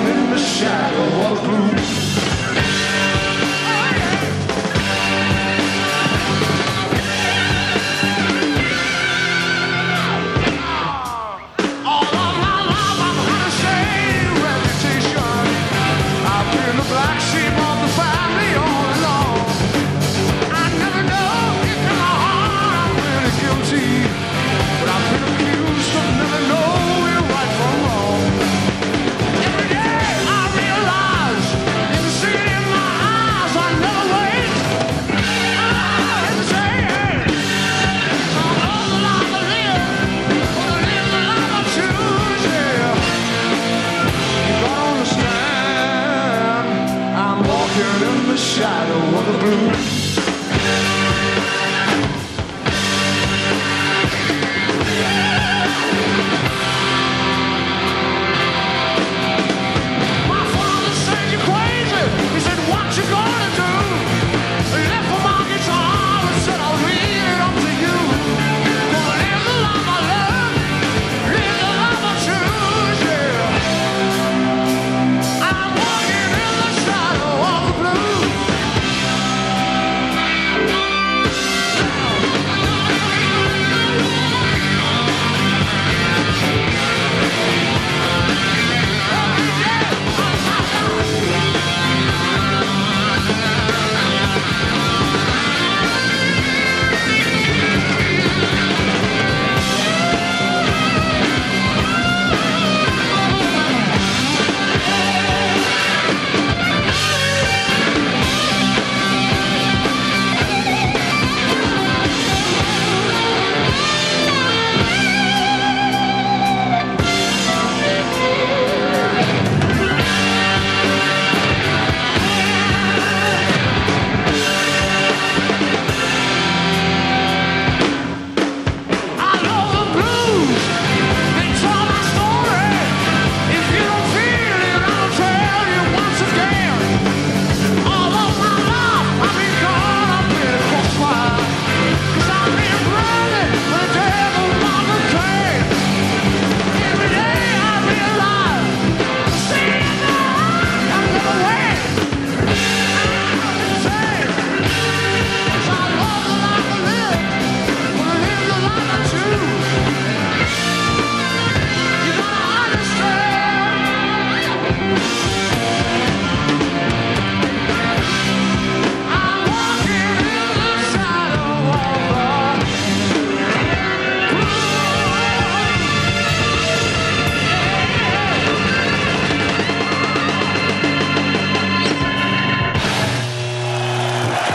in the shadow of blue. Black sheep of the family all along. I never know if in my heart I'm really guilty, but I've been accused of never knowing right from wrong. Every day I realize, you can see it in my eyes, I never wait. I hesitate. I'm all the life I live, but I live the life I choose, yeah. You gotta understand, I'm walking in the shadow of the blue.